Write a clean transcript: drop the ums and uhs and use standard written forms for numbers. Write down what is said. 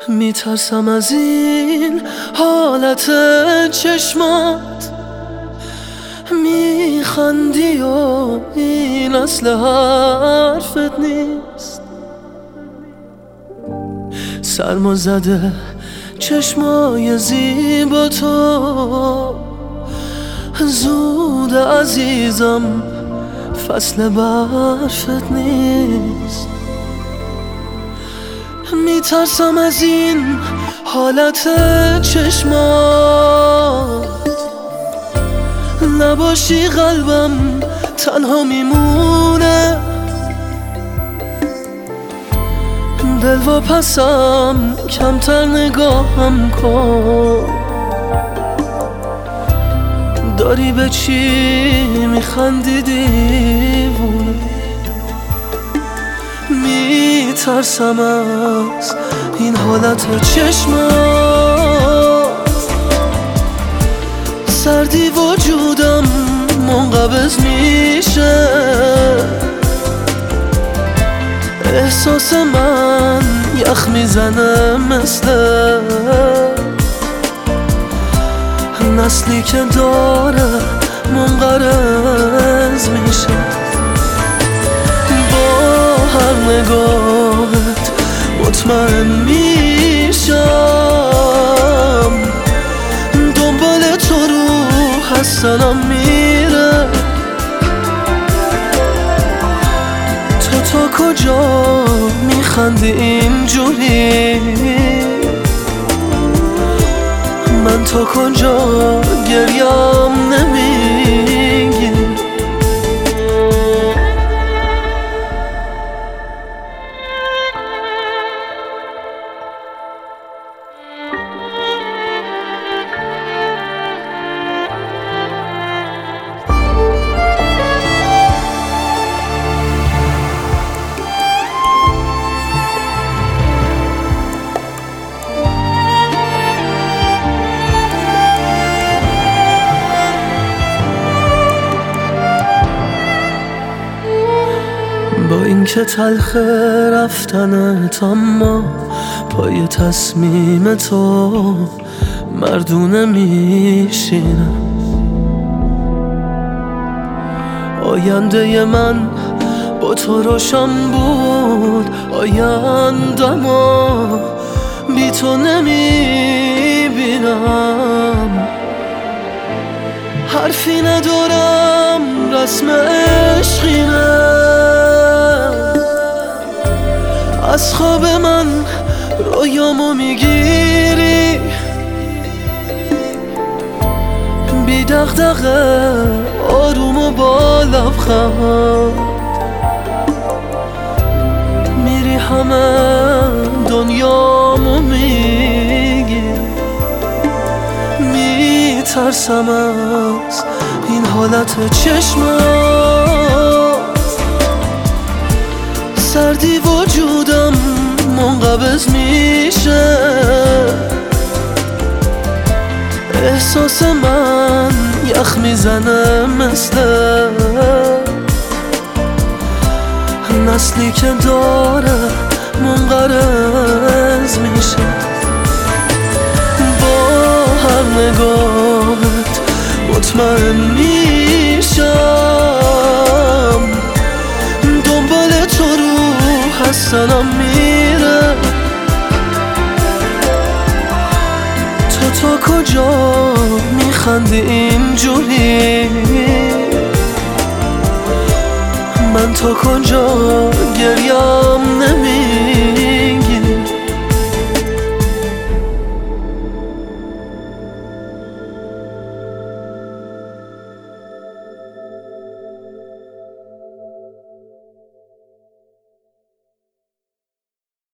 میترسم از این حالت چشمات، میخندی و این اصل حرفت نیست. سرما زده چشمای زیبا تو، زود عزیزم فصل برفت نیست. میترسم از این حالت چشمات، نباشی قلبم تنها میمونه. دل و پسم کمتر نگاهم کن، داری به چی میخندی دیوونه؟ میترسم از این حالت چشمات، سردی وجودم منقبض میشه. احساس من یخ میزنه مثل نسلی که داره منقرض میشه. با هر نگاهت مطمئن میشم، دنبال تو روح هستنم میره. تو تا کجا میخندی اینجوری؟ من تا کجا گریم نمیگی؟ با اینکه تلخ رفتنت، اما پای تصمیم تو مردونه میشینم. آینده من با تو روشن بود، آینده‌مو بی تو نمیبینم. حرفی ندارم، رسم عشقینه. از خواب من رویامو میگیری، بی دغدغه آروم و با لبخند میری همه دنیامو میگی. میترسم از این حالت چشمات، سردی وجودم منقبض میشه. احساس من یخ میزنه مثل نسلی که داره منقرض میشه. با هر نگاهت مطمئن میشم، دنبال تو روح هستنم میره. تو تا کجا میخندی اینجوری؟ من تا کجا گریم نمیگی؟